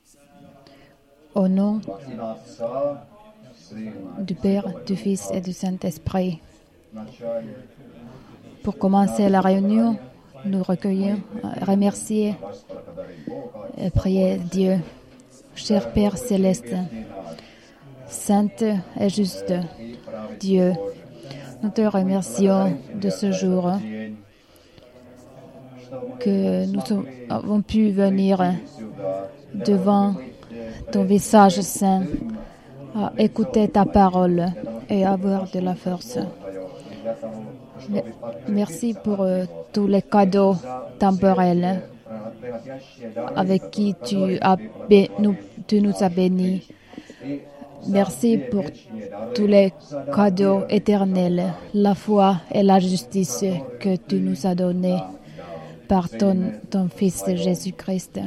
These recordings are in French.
Au nom du Père, du Fils et du Saint-Esprit. Pour commencer la réunion, nous recueillons, remercier et prier Dieu. Cher Père céleste, saint et juste Dieu, nous te remercions de ce jour que nous avons pu venir devant ton visage saint, à écouter ta parole et avoir de la force. Merci pour tous les cadeaux temporels avec qui tu nous as bénis. Merci pour tous les cadeaux éternels, la foi et la justice que tu nous as donnés par ton Fils Jésus-Christ.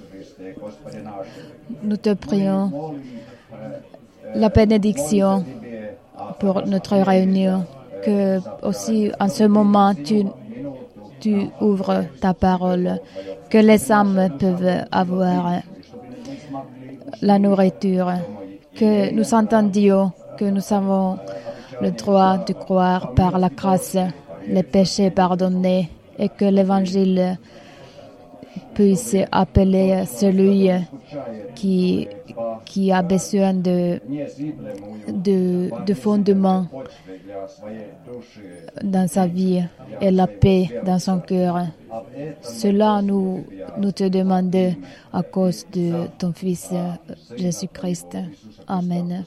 Nous te prions la bénédiction pour notre réunion, que aussi en ce moment tu ouvres ta parole, que les âmes peuvent avoir la nourriture, que nous entendions que nous avons le droit de croire par la grâce, les péchés pardonnés, et que l'Évangile puisse appeler celui qui a besoin de fondements dans sa vie et la paix dans son cœur. Cela nous te demandons à cause de ton Fils Jésus-Christ. Amen.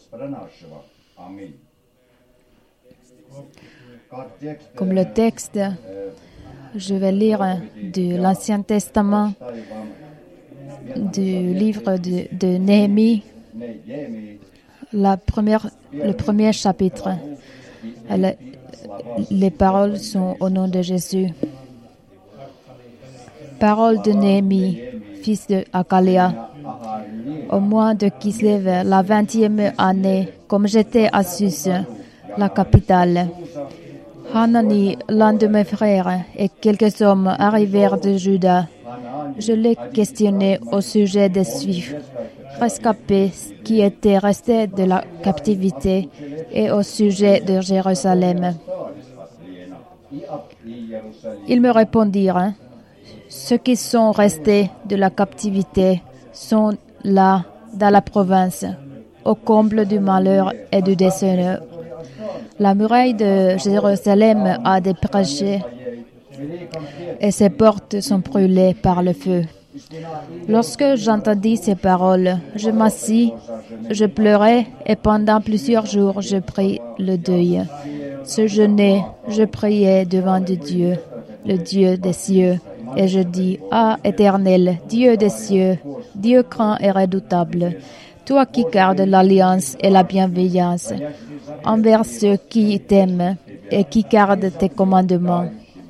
Comme le texte, je vais lire de l'Ancien Testament, du livre de Néhémie, le premier chapitre. Les paroles sont au nom de Jésus. Parole de Néhémie, fils de Hakalia. Au mois de Kislev, la 20e année, comme j'étais à Sus, la capitale, Hanani, l'un de mes frères, et quelques hommes arrivèrent de Juda. Je les questionnais au sujet des Juifs rescapés qui étaient restés de la captivité et au sujet de Jérusalem. Ils me répondirent: ceux qui sont restés de la captivité sont là, dans la province, au comble du malheur et du déshonneur. La muraille de Jérusalem a des péchés et ses portes sont brûlées par le feu. Lorsque j'entendis ces paroles, je m'assis, je pleurais et pendant plusieurs jours je pris le deuil. Ce jeûnais, je priais devant Dieu, le Dieu des cieux, et je dis: Ah, Éternel, Dieu des cieux, Dieu grand et redoutable, toi qui gardes l'alliance et la bienveillance envers ceux qui t'aiment et qui gardent tes commandements.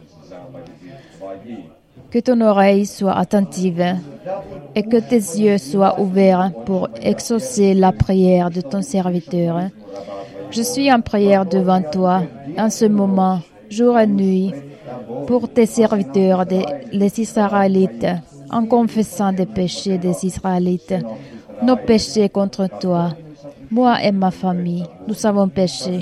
Que ton oreille soit attentive et que tes yeux soient ouverts pour exaucer la prière de ton serviteur. Je suis en prière devant toi en ce moment, jour et nuit, pour tes serviteurs, les Israélites, en confessant des péchés des Israélites, nos péchés contre toi. Moi et ma famille, nous avons péché.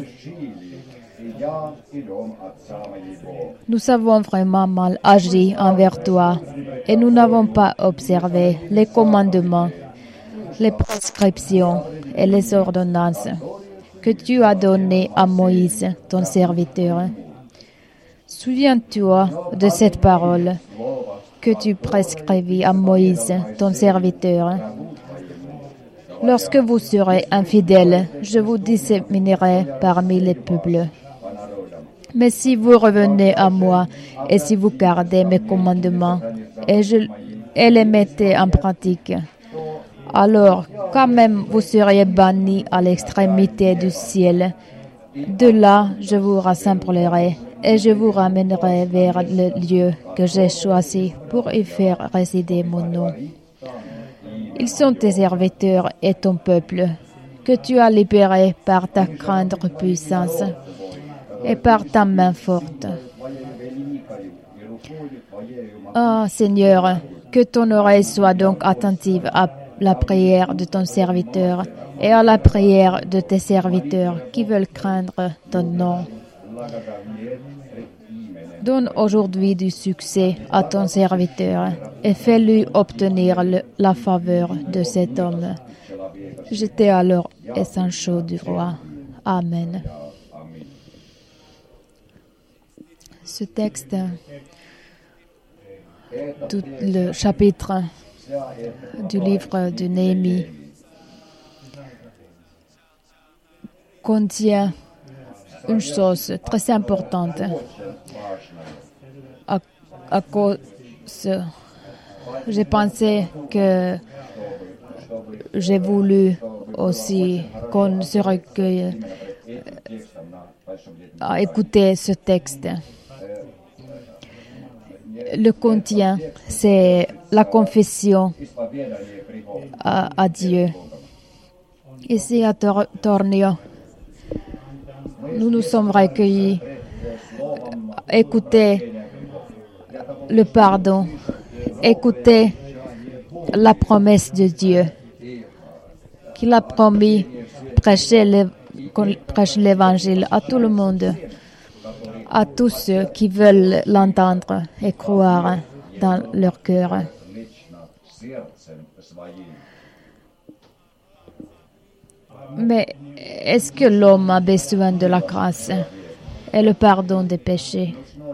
Nous avons vraiment mal agi envers toi et nous n'avons pas observé les commandements, les prescriptions et les ordonnances que tu as données à Moïse, ton serviteur. Souviens-toi de cette parole que tu prescrivis à Moïse, ton serviteur. Lorsque vous serez infidèles, je vous disséminerai parmi les peuples. Mais si vous revenez à moi et si vous gardez mes commandements et les mettez en pratique, alors quand même vous seriez bannis à l'extrémité du ciel. De là, je vous rassemblerai et je vous ramènerai vers le lieu que j'ai choisi pour y faire résider mon nom. Ils sont tes serviteurs et ton peuple, que tu as libéré par ta grande puissance et par ta main forte. Ah, Seigneur, que ton oreille soit donc attentive à la prière de ton serviteur et à la prière de tes serviteurs qui veulent craindre ton nom. Donne aujourd'hui du succès à ton serviteur et fais-lui obtenir la faveur de cet homme. J'étais alors et chaud du roi. Amen. Ce texte, tout le chapitre du livre de Néhémie contient une chose très importante. À cause, j'ai pensé que j'ai voulu aussi qu'on se recueille à écouter ce texte. Le contient, c'est la confession à Dieu. Ici à Tornio, nous nous sommes recueillis à écouter le pardon, écouter la promesse de Dieu qu'il a promis qu'on prêche l'évangile à tout le monde, à tous ceux qui veulent l'entendre et croire dans leur cœur. Mais est-ce que l'homme a besoin de la grâce et le pardon des péchés?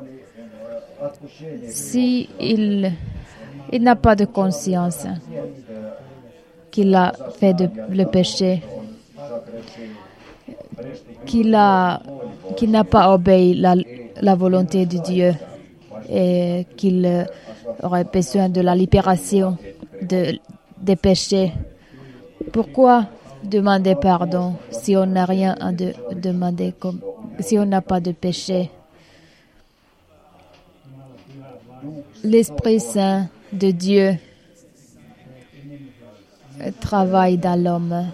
Si il n'a pas de conscience qu'il a fait le péché, qu'il n'a pas obéi la volonté de Dieu et qu'il aurait besoin de la libération des péchés, pourquoi demander pardon si on n'a rien à demander, si on n'a pas de péché? L'Esprit Saint de Dieu travaille dans l'homme.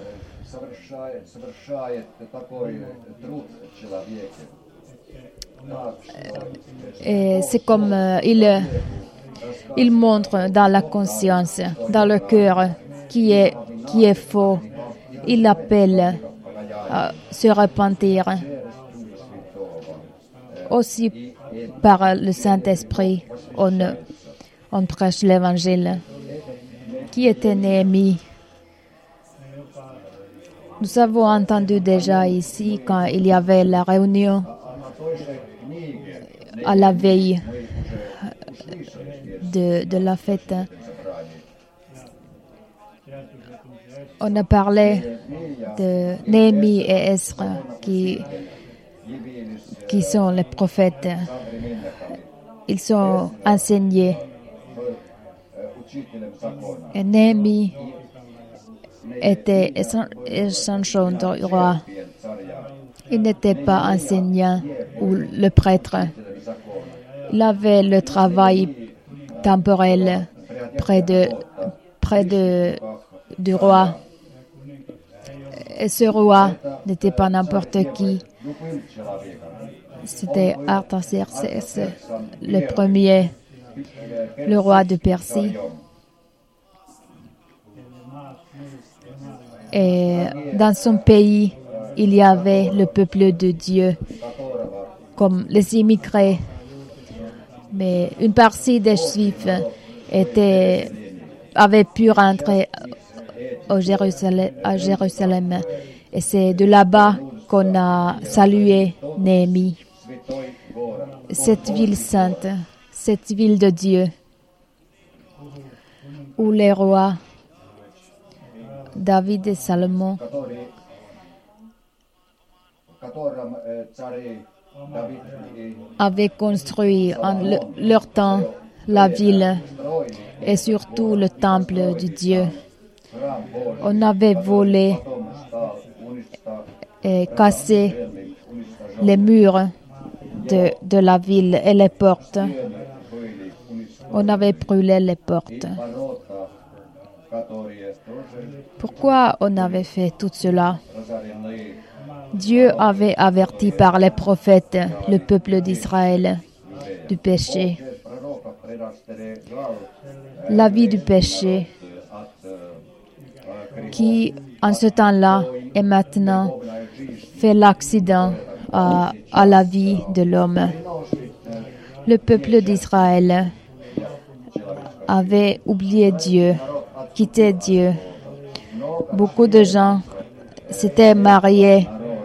Et c'est comme il montre dans la conscience, dans le cœur qui est faux. Il appelle à se repentir. Aussi par le Saint-Esprit, on prêche l'Évangile. Qui était Néhémie? Nous avons entendu déjà ici, quand il y avait la réunion à la veille de la fête, on a parlé de Néhémie et Esdra qui sont les prophètes. Ils sont enseignés. Et Néhémie était essentiel du roi. Il n'était pas enseignant ou le prêtre. Il avait le travail temporel près du roi. Et ce roi n'était pas n'importe qui. C'était Artaxerxès, le premier, le roi de Persie. Et dans son pays, il y avait le peuple de Dieu, comme les immigrés. Mais une partie des Juifs avait pu rentrer à Jérusalem. Et c'est de là-bas qu'on a salué Néhémie. Cette ville sainte, cette ville de Dieu, où les rois David et Salomon avaient construit en leur temps la ville et surtout le temple de Dieu. On avait volé et cassé les murs de la ville et les portes. On avait brûlé les portes. Pourquoi on avait fait tout cela? Dieu avait averti par les prophètes le peuple d'Israël du péché. La vie du péché qui, en ce temps-là et maintenant, fait l'accident à la vie de l'homme. Le peuple d'Israël avait oublié Dieu, quitté Dieu. Beaucoup de gens s'étaient mariés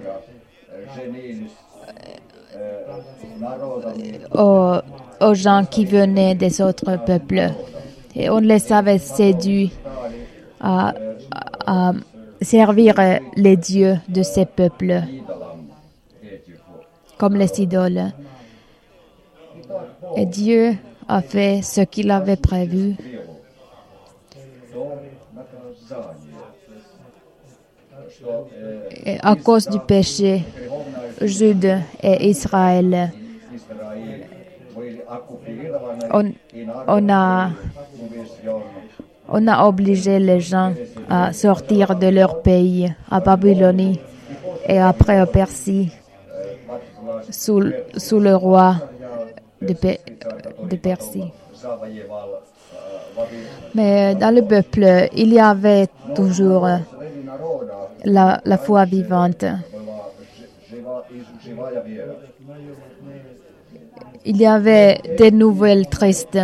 aux gens qui venaient des autres peuples. Et on les avait séduits à servir les dieux de ces peuples, comme les idoles. Et Dieu a fait ce qu'il avait prévu. Et à cause du péché, Jude et Israël, on a obligé les gens à sortir de leur pays, à Babylonie et après à Persie, sous le roi de Persie. Mais dans le peuple, il y avait toujours la foi vivante. Il y avait des nouvelles tristes,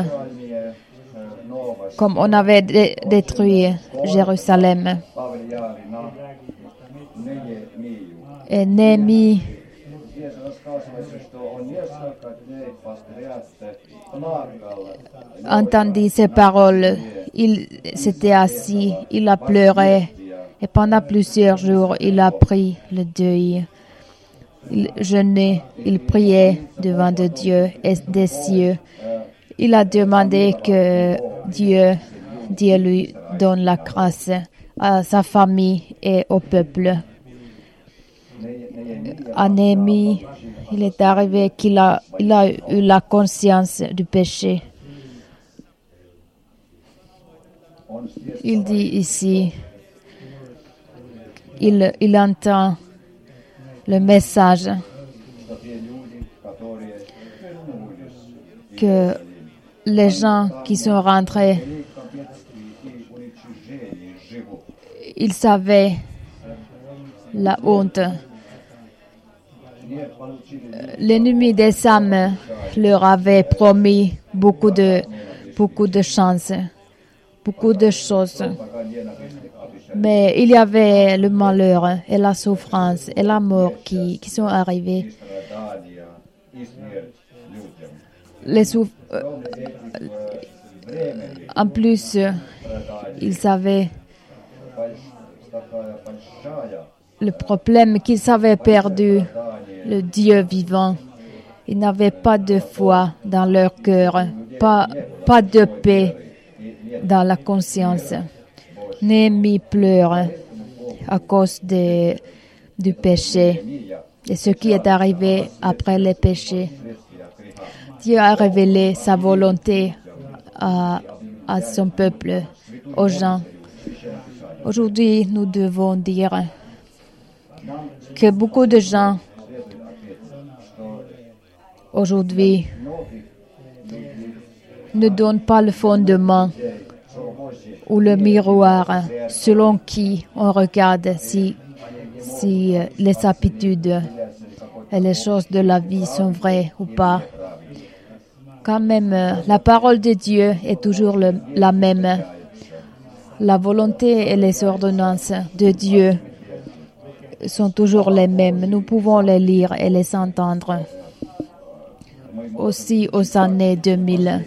comme on avait détruit Jérusalem. Et Néhémie entendit ces paroles. Il s'était assis, il a pleuré, et pendant plusieurs jours, il a pris le deuil. Il jeûnait, il priait devant Dieu et des cieux. Il a demandé que Dieu lui donne la grâce à sa famille et au peuple. À Néhémie, il est arrivé qu'il a eu la conscience du péché. Il dit ici, il entend le message que les gens qui sont rentrés, ils savaient la honte. L'ennemi des âmes leur avait promis beaucoup de chances, beaucoup de choses. Mais il y avait le malheur et la souffrance et la mort qui sont arrivés. En plus, ils savaient le problème qu'ils avaient perdu le Dieu vivant. Ils n'avaient pas de foi dans leur cœur, pas de paix dans la conscience. Néhémie pleure à cause du péché et ce qui est arrivé après le péché. Dieu a révélé sa volonté à son peuple, aux gens. Aujourd'hui, nous devons dire que beaucoup de gens aujourd'hui ne donnent pas le fondement ou le miroir selon qui on regarde si les habitudes et les choses de la vie sont vraies ou pas. Quand même, la parole de Dieu est toujours la même. La volonté et les ordonnances de Dieu sont toujours les mêmes. Nous pouvons les lire et les entendre. Aussi aux années 2000.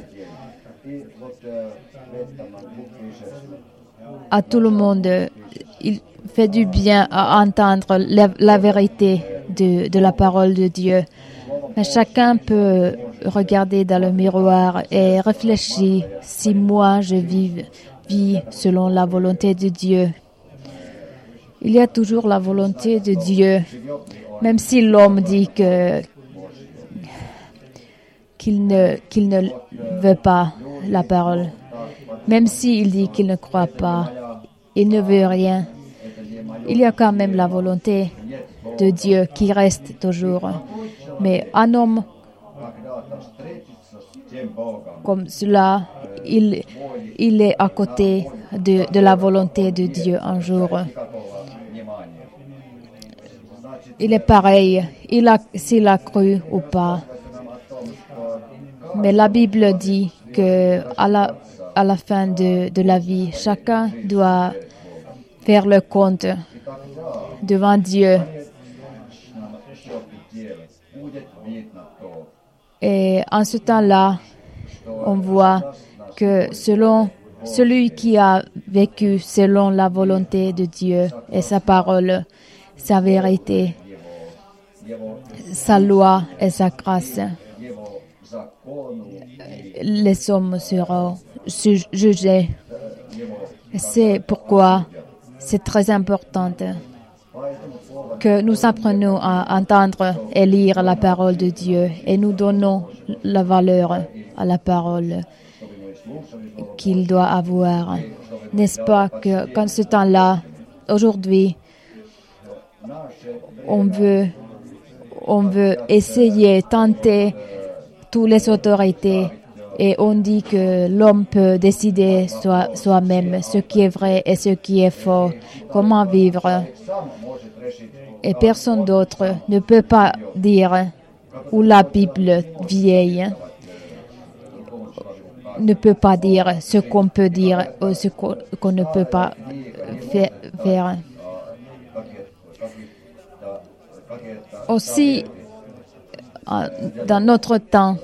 À tout le monde, il fait du bien à entendre la vérité de la parole de Dieu. Mais chacun peut regarder dans le miroir et réfléchir si moi je vis selon la volonté de Dieu. Il y a toujours la volonté de Dieu, même si l'homme dit qu'il ne veut pas la parole, même s'il dit qu'il ne croit pas, il ne veut rien. Il y a quand même la volonté de Dieu qui reste toujours. Mais un homme comme cela, il est à côté de la volonté de Dieu un jour. Il est pareil, s'il a cru ou pas. Mais la Bible dit que à la fin de la vie, chacun doit faire le compte devant Dieu. Et en ce temps-là, on voit que selon celui qui a vécu selon la volonté de Dieu et sa parole, sa vérité, sa loi et sa grâce, les hommes seront jugés. C'est pourquoi c'est très important que nous apprenions à entendre et lire la parole de Dieu et nous donnons la valeur à la parole qu'il doit avoir. N'est-ce pas que quand ce temps-là, aujourd'hui, on veut essayer, tenter toutes les autorités et on dit que l'homme peut décider soi-même ce qui est vrai et ce qui est faux, comment vivre. Et personne d'autre ne peut pas dire, ou la Bible vieille ne peut pas dire ce qu'on peut dire ou ce qu'on ne peut pas faire. Aussi, dans notre temps,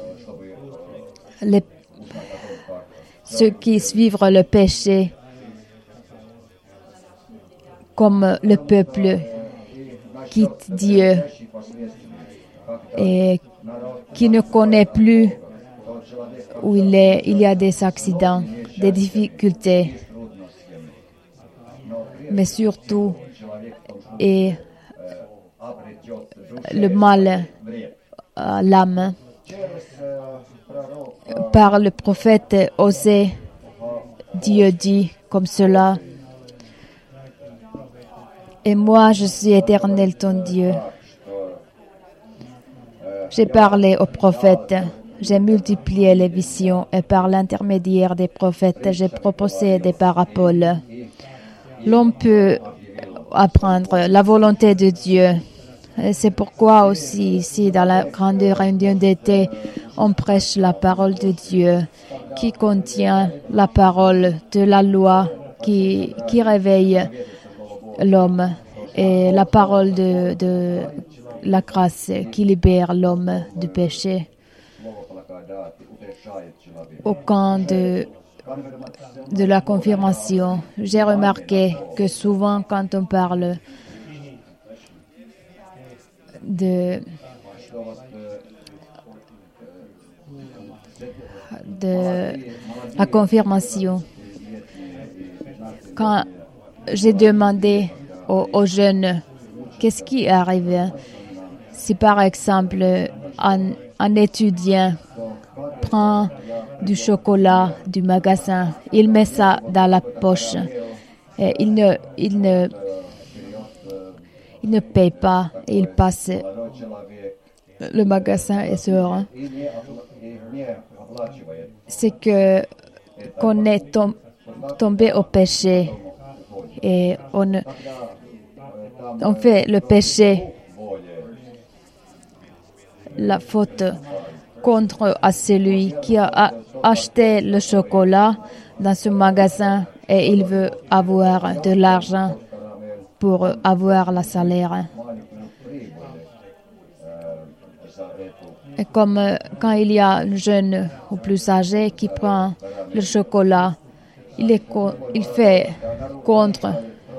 ceux qui suivent le péché, comme le peuple quitte Dieu et qui ne connaît plus où il y a des accidents, des difficultés, mais surtout et le mal à l'âme. Par le prophète Osée, Dieu dit comme cela: et moi, je suis Éternel, ton Dieu. J'ai parlé aux prophètes, j'ai multiplié les visions et par l'intermédiaire des prophètes, j'ai proposé des paraboles. L'homme peut apprendre la volonté de Dieu. Et c'est pourquoi aussi ici, dans la grande réunion d'été, on prêche la parole de Dieu qui contient la parole de la loi qui réveille l'homme et la parole de la grâce qui libère l'homme du péché. Au camp de la confirmation, j'ai remarqué que souvent quand on parle de la confirmation, quand j'ai demandé aux jeunes qu'est-ce qui arrive si par exemple un étudiant prend du chocolat du magasin, il met ça dans la poche et il ne paye pas et il passe le magasin et sort. C'est qu'on est tombé au péché et on fait le péché, la faute contre à celui qui a acheté le chocolat dans ce magasin et il veut avoir de l'argent pour avoir le salaire. Et comme quand il y a un jeune ou plus âgé qui prend le chocolat, il fait contre,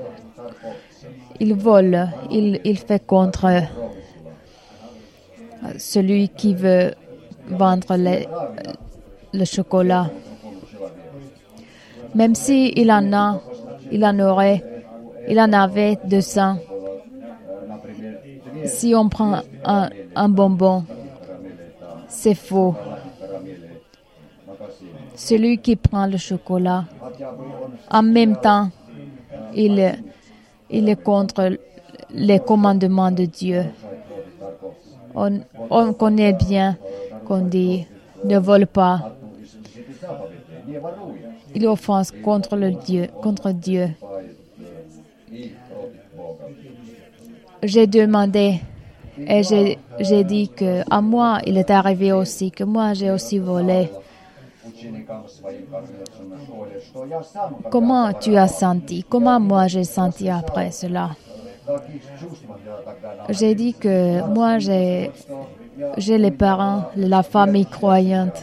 il vole, il fait contre celui qui veut vendre le chocolat. Même si il en avait 200. Si on prend un bonbon, c'est faux. Celui qui prend le chocolat, en même temps, il est contre les commandements de Dieu. On connaît bien qu'on dit ne vole pas, il offense contre Dieu. J'ai demandé et j'ai dit que à moi, il est arrivé aussi, que moi, j'ai aussi volé. Comment tu as senti? Comment moi j'ai senti après cela? J'ai dit que moi, j'ai les parents, la famille croyante.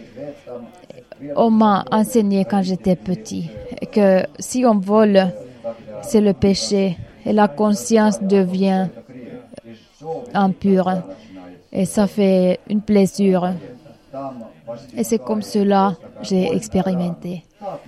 On m'a enseigné quand j'étais petit que si on vole, c'est le péché et la conscience devient impure et ça fait une blessure. Et c'est comme cela que j'ai expérimenté.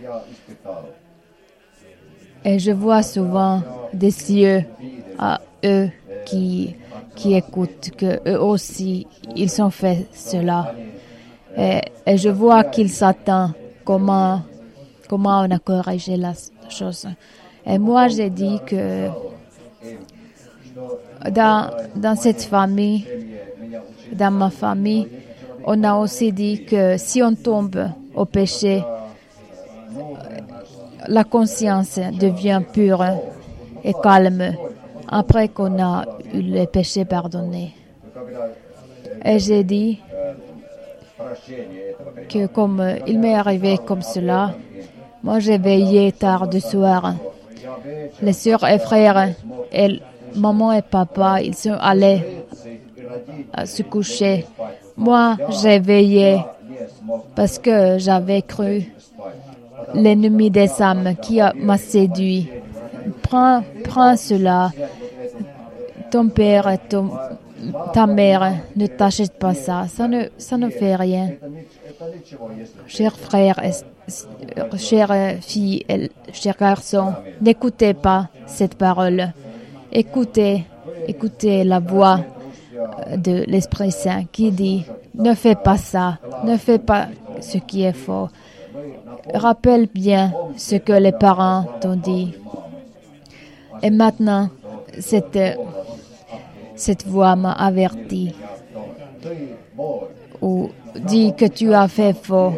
Et je vois souvent des cieux à eux qui écoutent, que eux aussi, ils ont fait cela. Et je vois qu'ils s'attendent comment on a corrigé la chose. Et moi, j'ai dit que dans cette famille, dans ma famille, on a aussi dit que si on tombe au péché, la conscience devient pure et calme après qu'on a eu le péché pardonné. Et j'ai dit que comme il m'est arrivé comme cela, moi j'ai veillé tard du soir. Les sœurs et frères et maman et papa, ils sont allés se coucher. Moi, j'ai veillé parce que j'avais cru l'ennemi des âmes qui m'a séduit. Prends cela. Ton père et ta mère ne t'achètent pas ça. Ça ne fait rien. Chers frères, chères filles et chers garçons, n'écoutez pas cette parole. Écoutez la voix de l'Esprit Saint qui dit « Ne fais pas ça, ne fais pas ce qui est faux. » Rappelle bien ce que les parents t'ont dit. Et maintenant, cette voix m'a averti ou dit que tu as fait faux.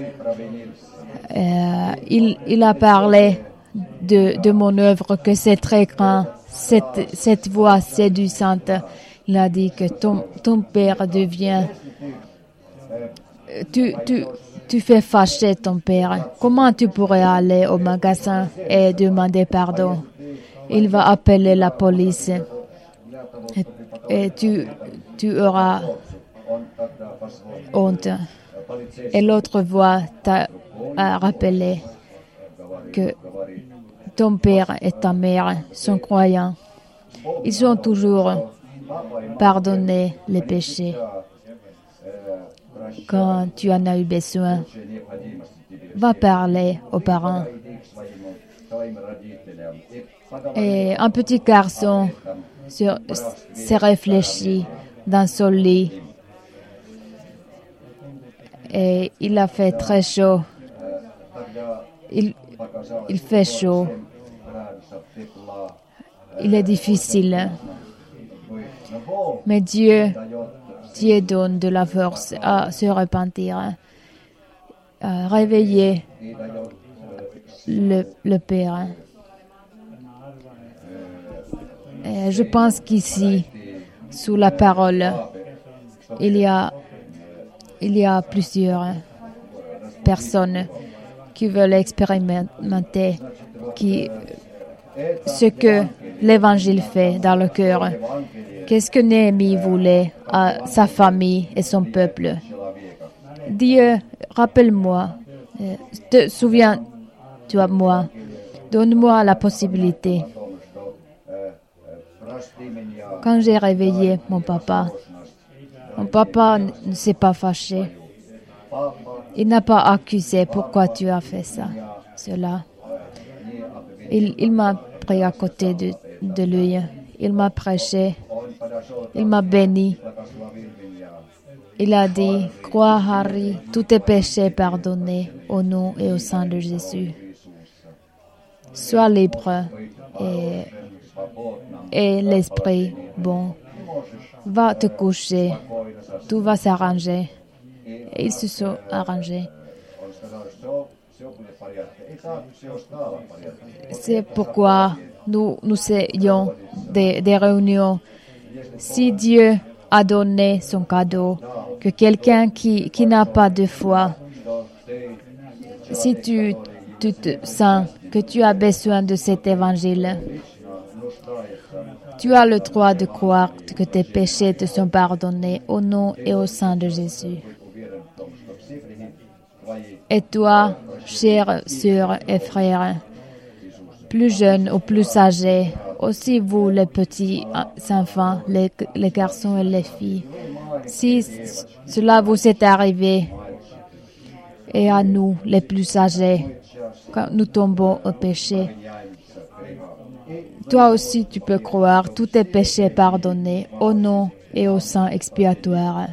Il a parlé de mon œuvre, que c'est très grand. Cette voix séduisante, il a dit que ton père devient... Tu fais fâcher ton père. Comment tu pourrais aller au magasin et demander pardon? Il va appeler la police et tu auras honte. Et l'autre voix t'a rappelé que ton père et ta mère sont croyants. Ils ont toujours pardonné les péchés. Quand tu en as eu besoin, va parler aux parents. Et un petit garçon s'est réfléchi dans son lit. Et il a fait très chaud. Il fait chaud. Il est difficile. Mais Dieu donne de la force à se repentir, à réveiller le Père. Et je pense qu'ici, sous la parole, il y a plusieurs personnes qui veulent expérimenter ce que l'Évangile fait dans le cœur. Qu'est-ce que Néhémie voulait à sa famille et son peuple? Dieu, rappelle-moi, te souviens-tu à moi, donne-moi la possibilité. Quand j'ai réveillé mon papa ne s'est pas fâché. Il n'a pas accusé pourquoi tu as fait cela. Il m'a pris à côté de lui. Il m'a prêché. Il m'a béni. Il a dit, crois Harry, tous tes péchés pardonnés au nom et au sang de Jésus. Sois libre et l'esprit bon. Va te coucher. Tout va s'arranger. Et ils se sont arrangés. C'est pourquoi nous ayons des réunions. Si Dieu a donné son cadeau, que quelqu'un qui n'a pas de foi, si tu te sens que tu as besoin de cet évangile, tu as le droit de croire que tes péchés te sont pardonnés au nom et au sein de Jésus. Et toi, chères sœurs et frères, plus jeunes ou plus âgés, aussi vous les petits enfants, les garçons et les filles, si cela vous est arrivé, et à nous les plus âgés, quand nous tombons au péché, toi aussi tu peux croire tous tes péchés pardonnés au nom et au sang expiatoire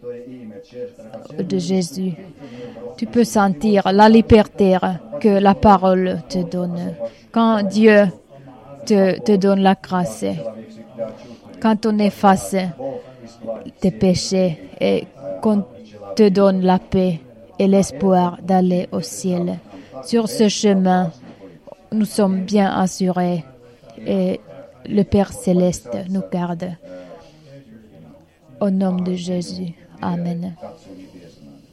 de Jésus. Tu peux sentir la liberté que la parole te donne. Quand Dieu te donne la grâce, quand on efface tes péchés et qu'on te donne la paix et l'espoir d'aller au ciel. Sur ce chemin, nous sommes bien assurés et le Père Céleste nous garde. Au nom de Jésus. Amen.